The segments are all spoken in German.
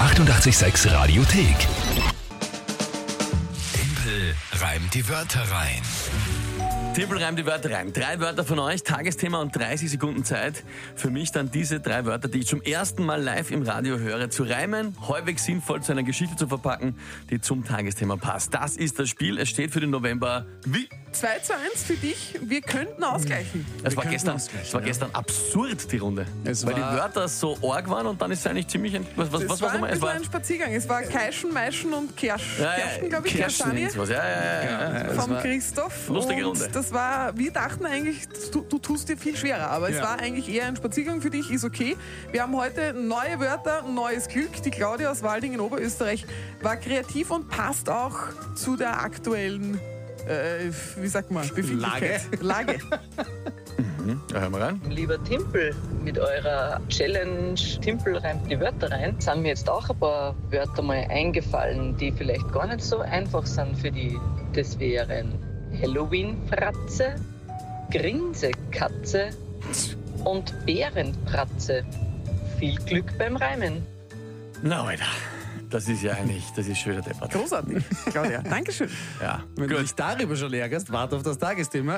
886 Radiothek. Tempel reimt die Wörter rein. Tippel reimt die Wörter rein. 3 Wörter von euch, Tagesthema und 30 Sekunden Zeit. Für mich dann diese 3 Wörter, die ich zum ersten Mal live im Radio höre, zu reimen, halbwegs sinnvoll zu einer Geschichte zu verpacken, die zum Tagesthema passt. Das ist das Spiel. Es steht für den November wie? 2:1 für dich. Wir könnten ausgleichen. Es war gestern absurd, die Runde. Weil die Wörter so arg waren und dann ist es eigentlich ziemlich... Was war Es war ein Spaziergang. Es war Keischen, Meischen und Kersch. Kerschen, glaube ich, Kerschanie. Vom Christoph. Lustige und Runde. wir dachten eigentlich, du tust dir viel schwerer, aber es war eigentlich eher ein Spaziergang für dich, ist okay. Wir haben heute neue Wörter, neues Glück. Die Claudia aus Walding in Oberösterreich war kreativ und passt auch zu der aktuellen, wie sagt man, Befindlichkeit. Lage. Da hören wir rein. Lieber Timpel, mit eurer Challenge Timpel reimt die Wörter rein, sind mir jetzt auch ein paar Wörter mal eingefallen, die vielleicht gar nicht so einfach sind für die. Das wären Halloween-Fratze, Grinsekatze und Bärenpratze. Viel Glück beim Reimen. Na, Alter. Das ist ja eigentlich, das ist schon wieder deppert. Großartig, Claudia. Dankeschön. Ja, Wenn du dich darüber schon ärgerst, warte auf das Tagesthema.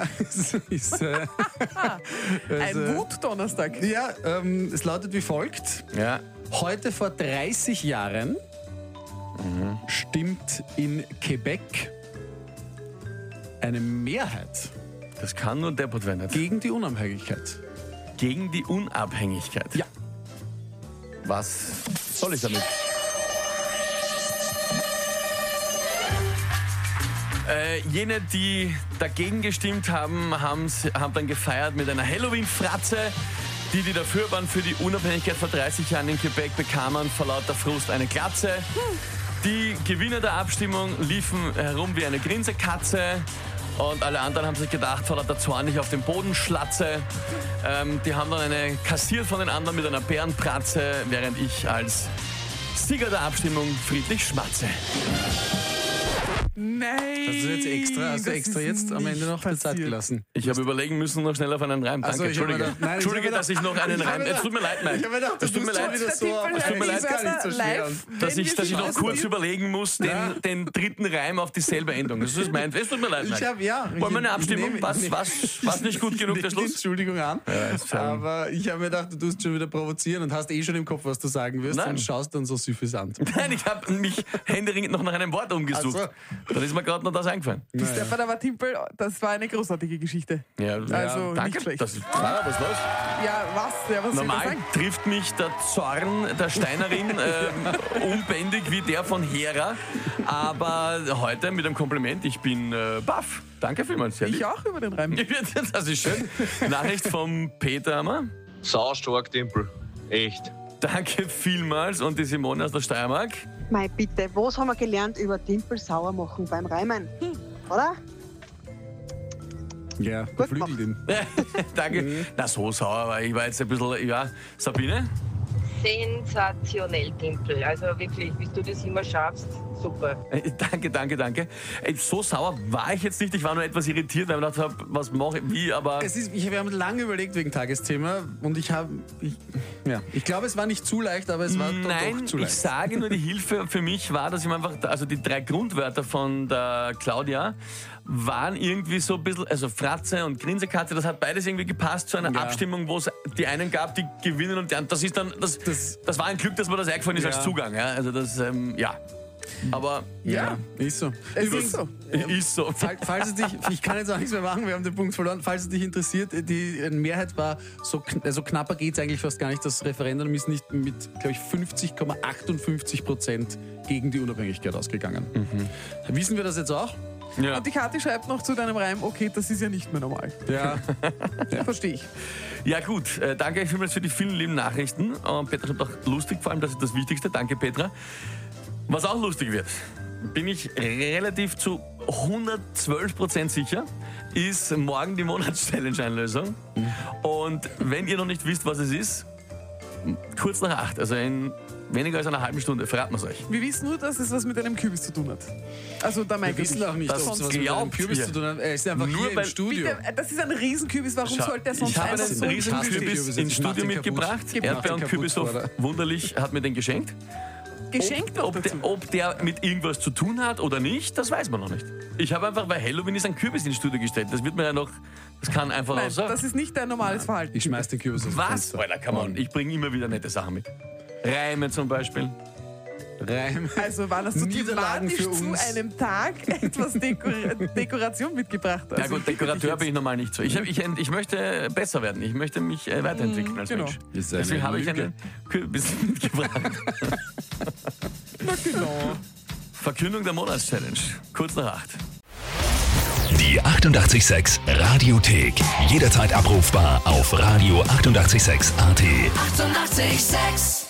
Ein Wutdonnerstag. Ja, es lautet wie folgt. Ja. Heute vor 30 Jahren stimmt in Quebec eine Mehrheit Das kann nur deppert werden. Nicht? gegen die Unabhängigkeit. Gegen die Unabhängigkeit. Ja. Was soll ich damit? Jene, die dagegen gestimmt haben, haben dann gefeiert mit einer Halloween-Fratze. Die dafür waren für die Unabhängigkeit vor 30 Jahren in Quebec, bekamen vor lauter Frust eine Glatze. Die Gewinner der Abstimmung liefen herum wie eine Grinsekatze. Und alle anderen haben sich gedacht, vor lauter Zorn nicht auf den Boden schlatze. Die haben dann eine kassiert von den anderen mit einer Bärenpratze, während ich als Sieger der Abstimmung friedlich schmatze. Nein. Hast du extra jetzt am Ende noch die Zeit gelassen? Ich habe überlegen müssen, noch schnell auf einen Reim. Danke, Also, ich hab mir Entschuldige. gedacht, nein, Entschuldige, ich hab dass ich noch einen Reim... Es tut mir leid, Mike. Ich habe mir gedacht, Es tut mir leid, wieder so, aber es tut mir leid, gar nicht so schwer. dass ich noch kurz überlegen muss, Ja. den dritten Reim auf dieselbe Endung. Das ist mein... Es tut mir leid, Mike. Wollen wir eine Abstimmung? Was nicht gut genug, der Schluss? Entschuldigung an. Ja, Aber ich habe mir gedacht, du tust schon wieder provozieren und hast schon im Kopf, was du sagen wirst Nein. und schaust dann so süffisant. Nein, ich habe mich händeringend noch nach einem Wort umgesucht. Ach Dann ist mir gerade noch das eingefallen. Stefan, aber Timpel, das war eine großartige Geschichte. Ja, Also danke. nicht schlecht. Das ist klar, was los? Ja, was soll ich Normal sagen? trifft mich der Zorn der Steinerin unbändig wie der von Hera. Aber heute mit einem Kompliment, ich bin baff. Danke vielmals. Sehr lieb. Ich auch über den Reim. Das ist schön. Nachricht vom Peter Hammer. Saustark, Timpel. Echt. Danke vielmals. Und die Simone aus der Steiermark. Mei, bitte, was haben wir gelernt über Timpel sauer machen beim Reimen? Oder? Ja, beflügelt ihn. Danke. Na, so sauer war ich. War jetzt ein bisschen, ja. Sabine? Sensationell, Timpel. Also wirklich, wie du das immer schaffst, super. Danke. So sauer war ich jetzt nicht. Ich war nur etwas irritiert, weil ich gedacht habe, was mache ich, wie, aber... Wir haben lange überlegt wegen Tagesthema und ich glaube, es war nicht zu leicht, aber es war doch zu leicht. Ich sage nur, die Hilfe für mich war, dass ich mir einfach, also die 3 Grundwörter von der Claudia waren irgendwie so ein bisschen, also Fratze und Grinsekatze, das hat beides irgendwie gepasst zu einer Abstimmung, wo es die einen gab, die gewinnen und die anderen. Das ist dann, das war ein Glück, dass mir das eingefallen ist als Zugang. Ja? Also das, Aber Ja, ist so. Ist so. ist so. Falls es dich, ich kann jetzt auch nichts mehr machen, wir haben den Punkt verloren. Falls es dich interessiert, die Mehrheit war so knapper geht es eigentlich fast gar nicht. Das Referendum ist nicht mit, glaube ich, 50,58% gegen die Unabhängigkeit ausgegangen. Wissen wir das jetzt auch? Ja. Und die Kathi schreibt noch zu deinem Reim, okay, das ist ja nicht mehr normal. Ja. Verstehe ich. Ja gut, danke euch vielmals für die vielen lieben Nachrichten. Und Petra schreibt auch lustig, vor allem das ist das Wichtigste. Danke Petra. Was auch lustig wird, bin ich relativ zu 112% sicher, ist morgen die Monatschallenge-Einlösung. Und wenn ihr noch nicht wisst, was es ist, kurz nach 8, also in weniger als einer halben Stunde, verraten wir es euch. Wir wissen nur, dass es was mit einem Kürbis zu tun hat. Also da Wir wissen auch nicht, ob es was mit einem Kürbis zu tun hat. Er ist einfach Nur hier weil- im Studio. Bitte, das ist ein Riesenkürbis, warum sollte er sonst Ich habe einer einen so Riesenkürbis Kürbis ins macht Studio ihn kaputt. mitgebracht. Macht ihn Erdbeer und kaputt, Kürbishof oder? wunderlich hat mir den geschenkt. Geschenkt noch dazu. Ob der mit irgendwas zu tun hat oder nicht, das weiß man noch nicht. Ich habe einfach, weil Halloween ist, ein Kürbis ins Studio gestellt. Das wird mir ja noch, das kann einfach Nein, auch so. das ist nicht dein normales Verhalten. Ich schmeiß den Kürbis aus. Was? Alter, come on. Ich bringe immer wieder nette Sachen mit. Reime zum Beispiel. Reim. Also wann hast du Niederlagen thematisch für zu uns. einem Tag etwas Dekoration mitgebracht? Ja Also gut, Dekorateur bin ich normal nicht so. Ich möchte besser werden. Ich möchte mich weiterentwickeln als genau. Mensch. Ist eine Deswegen habe ich Lüge. einen Kürbis mitgebracht. Na genau. Verkündung der Monatschallenge. Kurz nach 8. Die 88,6 Radiothek. Jederzeit abrufbar auf radio886.at. 88,6. Eighty-eight, 6.